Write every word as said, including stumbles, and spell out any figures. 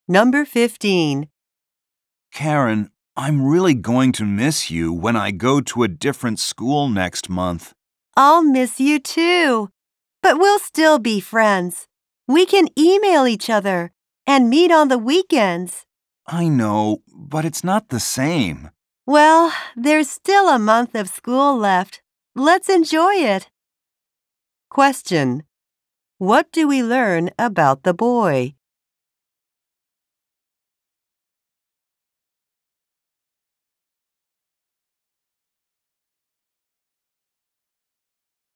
Number fifteen. Karen, I'm really going to miss you when I go to a different school next month. I'll miss you too. But we'll still be friends. We can email each other and meet on the weekends. I know, but it's not the same. Well, there's still a month of school left. Let's enjoy it. Question: What do we learn about the boy?